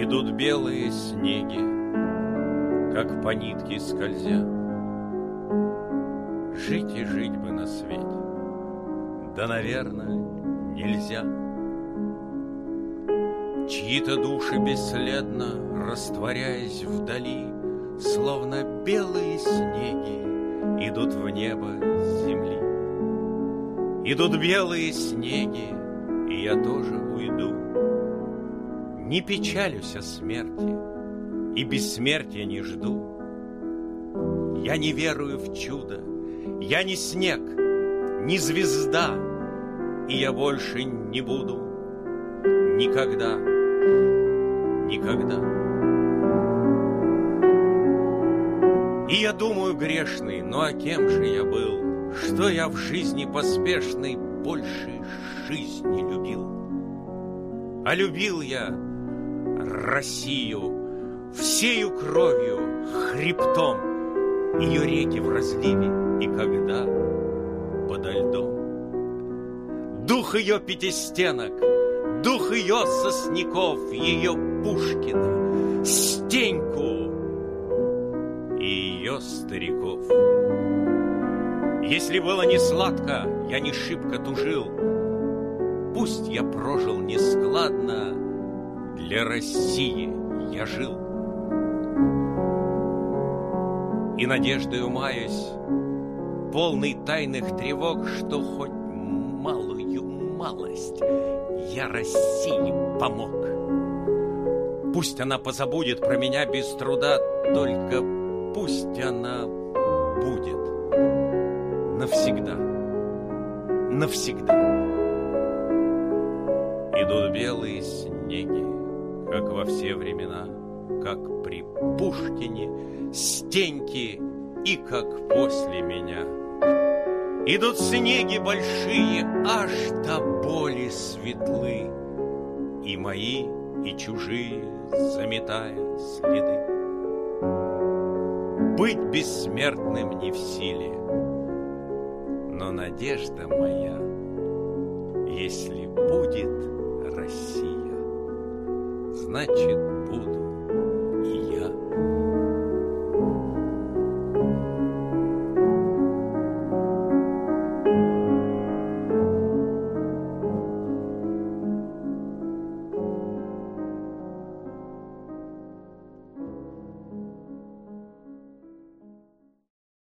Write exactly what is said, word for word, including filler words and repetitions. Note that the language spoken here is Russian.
Идут белые снеги, как по нитке скользя. Жить и жить бы на свете, да, наверное, нельзя. Чьи-то души бесследно, растворяясь вдали, словно белые снеги, идут в небо с земли. Идут белые снеги, и я тоже уйду. Не печалюсь о смерти и бессмертия не жду. Я не верую в чудо, я не снег, не звезда, и я больше не буду никогда, никогда. И я думаю, грешный, ну а кем же я был, что я в жизни поспешной больше жизни любил? А любил я Россию всею кровью, хребтом, ее реки в разливе и когда подо льдом. Дух ее пятистенок, дух ее сосняков, ее Пушкина, Стеньку и ее стариков. Если было не сладко, я не шибко тужил. Пусть я прожил нескладно, для России я жил. И надеждою маюсь, полный тайных тревог, что хоть малую малость я России помог. Пусть она позабудет про меня без труда, только пусть она будет навсегда, навсегда. Идут белые снеги, как во все времена, как при Пушкине, Стеньке и как после меня. Идут снеги большие, аж до боли светлы, и мои, и чужие, заметая следы. Быть бессмертным не в силе, но надежда моя, если будет Россия, значит,